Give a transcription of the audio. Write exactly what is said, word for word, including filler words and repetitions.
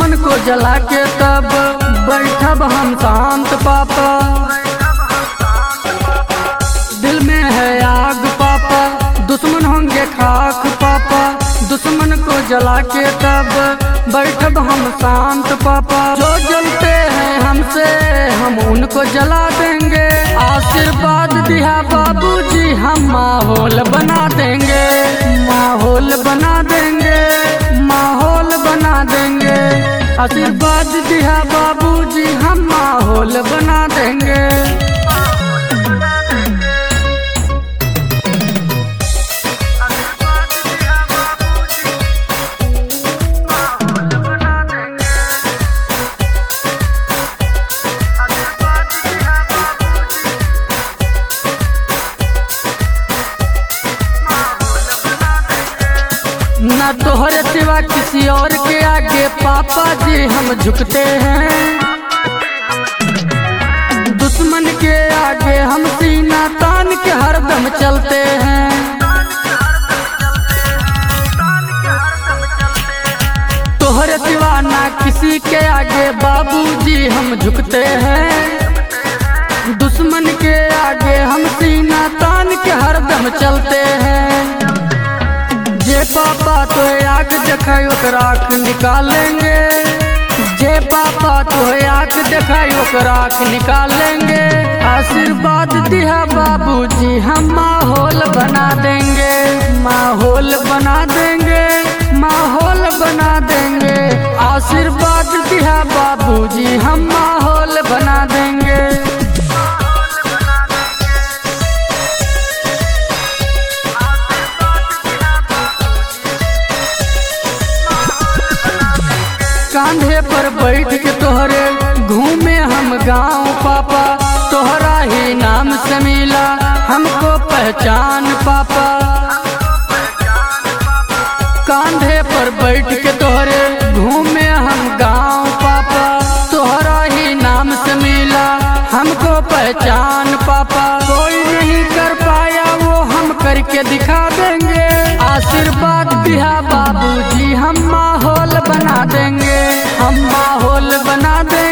दुश्मन को जला के तब बैठब हम शांत पापा। दिल में है आग पापा, दुश्मन होंगे खाक पापा। दुश्मन को जला के तब बैठब हम शांत पापा। जो जलते हैं हमसे हम उनको जला देंगे। आशीर्वाद दिया बाबूजी हम माहौल बना देंगे, माहौल बना देंगे, माहौल बना देंगे। आशीर्वाद दिया बाबूजी हम माहौल बना देंगे। न तोहरे सिवा किसी और के आगे पापा जी हम झुकते हैं। दुश्मन के आगे हम सीना तान के हरदम चलते हैं। तोहरे सिवा ना किसी के आगे बाबूजी हम झुकते हैं। दुश्मन के आगे हम सीना तान के हरदम चलते हैं। जे पापा तो आँख देखाई ओकर आँख निकालेंगे। जे पापा तो आँख देखाई ओकर आँख निकालेंगे। आशीर्वाद दिया बाबूजी हम माहौल बना देंगे, माहौल बना देंगे, माहौल बना देंगे। आशीर्वाद दिया बाबूजी हम माहौल बना देंगे। कांधे पर बैठ के तोहरे घूमे हम गाँव पापा। तोहरा ही नाम से मिला हमको पहचान पापा। कांधे पर बैठ के तोहरे घूमे हम गाँव पापा। तोहरा ही नाम से मिला हमको पहचान पापा। कोई नहीं कर पाया वो हम करके दिखा देंगे। आशीर्वाद दिया बाबूजी हम माहौल बना देंगे, हम माहौल बना देंगे।